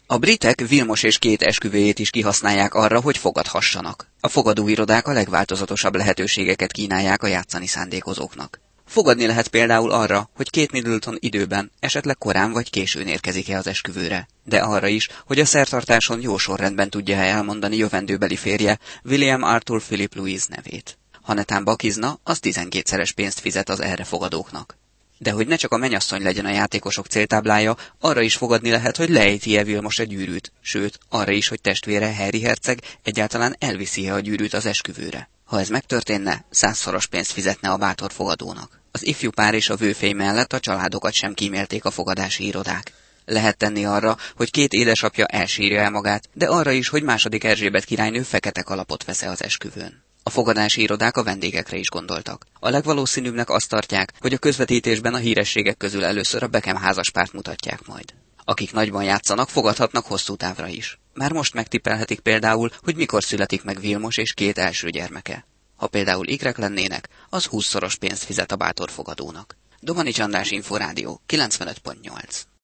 A britek Vilmos és Kate esküvőjét is kihasználják arra, hogy fogadhassanak. A fogadóirodák a legváltozatosabb lehetőségeket kínálják a játszani szándékozóknak. Fogadni lehet például arra, hogy Kate Middleton időben, esetleg korán vagy későn érkezik-e az esküvőre, de arra is, hogy a szertartáson jó sorrendben tudja elmondani jövendőbeli férje William Arthur Philip Louis nevét. Ha netán bakizna, az 12-szeres pénzt fizet az erre fogadóknak. De hogy ne csak a mennyasszony legyen a játékosok céltáblája, arra is fogadni lehet, hogy leejti-e Vilmos a gyűrűt, sőt, arra is, hogy testvére Harry herceg egyáltalán elviszi-e a gyűrűt az esküvőre. Ha ez megtörténne, 100-szoros pénzt fizetne a bátor fogadónak. Az ifjú pár és a vőfély mellett a családokat sem kímélték a fogadási irodák. Lehet tenni arra, hogy két édesapja elsírja el magát, de arra is, hogy II. Erzsébet királynő fekete kalapot vesz-e az esküvőn. A fogadási irodák a vendégekre is gondoltak. A legvalószínűbbnek azt tartják, hogy a közvetítésben a hírességek közül először a Beckham házaspárt mutatják majd. Akik nagyban játszanak, fogadhatnak hosszú távra is. Már most megtippelhetik például, hogy mikor születik meg Vilmos és Kate első gyermeke. Ha például ikrek lennének, az 20-szoros pénzt fizet a bátor fogadónak. Domanics András Inforádió 95.8